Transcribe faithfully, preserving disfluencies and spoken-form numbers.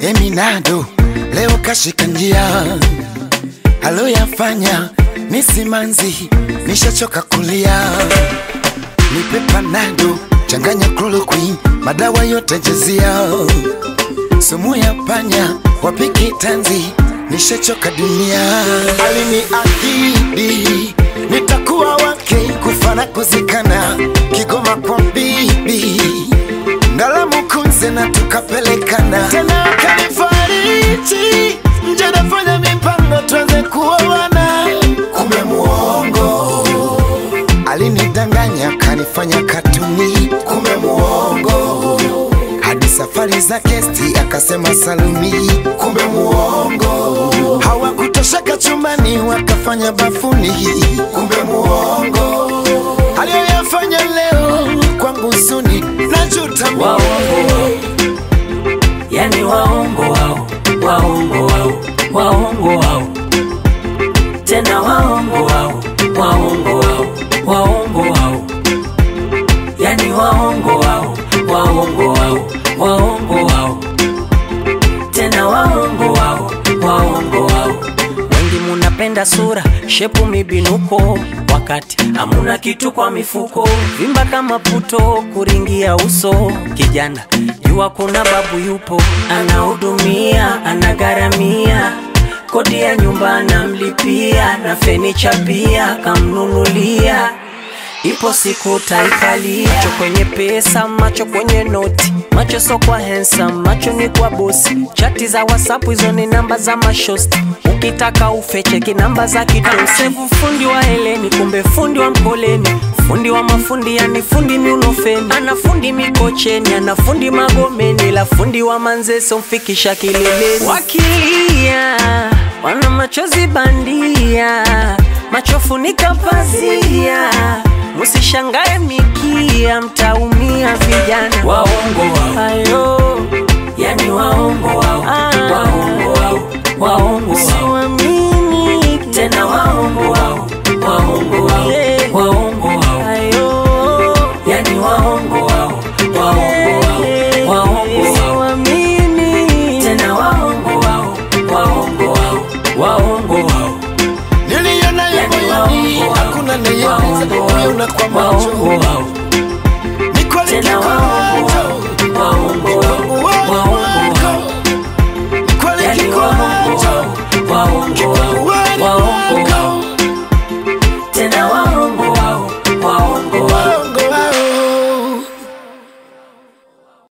Eminado leo kashika njia, halo yafanya nisimanzi, nishachoka kulia. Nipe Panado, changanya chloroquine, madawa yote jazia. Sumu ya panya, wapiki tanzi, nishachoka dunia. Aliniahidi nitakuwa wake, kufana kuzikana, Kigoma kwa bibi Ngalamu kunze na tukapelekana. Tena kanifariji, nje nafanya mipango tuanze kuoana. Kumbe muongo, alinidanganya kanifanya katuni. Kumbe muongo, hadi safari za kesti akasema saluni. Kumbe muongo, hawakutosheka chumbani wakafanya bafuni. Kumbe muongo, aliyoyafanya leo kwangu suni najuta. Waongo, yani waongo wao, waongo wao, waongo wao, tena waongo wao, waongo wao, waongo wao, yani waongo wao, waongo wao, waongo wao, tena waongo wao, waongo wao. Wengi munapenda sura, shepu mibinuko, wakati hamuna kitu kwa mifuko. Vimba kama puto, kuringia uso. Kijana, jua kuna babu yupo, anahudumia, anagaramia, kodi ya nyumba anamlipia, na fenicha pia kamnunulia. Ipo siku taikalia. Macho kwenye pesa, macho kwenye noti, macho so kwa handsome, macho ni kwa bosi. Chati za WhatsApp hizo ni namba za mashosti, ukitaka ufeche kinamba za kidosi. Fundi wa Heleni kumbe fundi wa Mkoleni, fundi wa mafundi yani fundi miunofeni. Ana fundi Mikocheni, ana fundi Magomeni, la fundi wa Manzese mfikisha kileleni. Wakilia wana machozi bandia, macho funika pazia, musishangae mikia, mtaumia vijana. Waongo wao, ayo, yani waongo wao, ah, waongo wao, waongo wao.